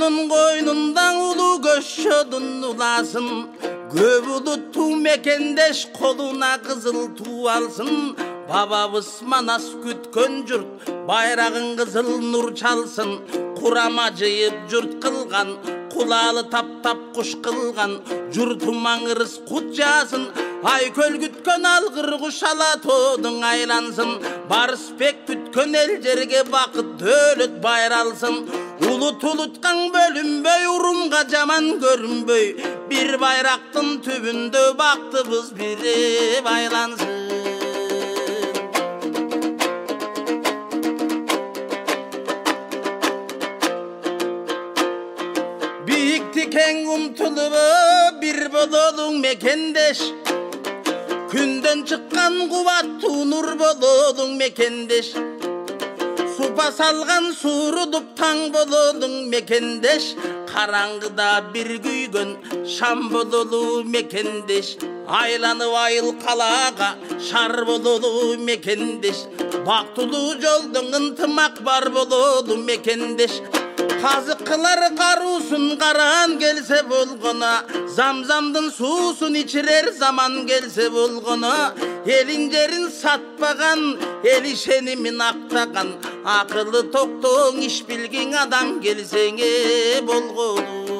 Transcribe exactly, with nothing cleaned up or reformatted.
Көңілдің қойнындан ұлы көшшөдің ұласын, көп ұлы ту мекендеш қолына қызыл ту алсын. Бабабыз манас күткен жұрт, байрағын қызыл нұр чалсын. Құрама жиып жұрт қылған, құлалы тап-тап құш қылған. Жұртымаң ырыс құт жасын, ай көл күткен алғыр құшала тодың айлансын. Барыспек күткен ел жерге бақыт өліт байралсын. Ұлы тұлытқан бөлінбей, ұрымға жаман көрінбей, бір байрақтың түбінде бақтыбыз бірі байлансын. Кен ұмтылыбы бір болудың мекендеш, күнден шыққан қуатты нұр болудың мекендеш. Супа салған суырудып таң болудың мекендеш, қараңғыда бір күйген шам болуды мекендеш. Айланып айыл қалаға шар болуды мекендеш, бақтылы жолдың ынтымақ бар болуды мекендеш. Қазыққылар қарусын қаран келсе болғына, замзамдың сусын içirer заман келсе болғына. Елін жерін сатпаған, ел шенімін ақтаған, ақылы тоқтың іш білген адам келсеңе болғына.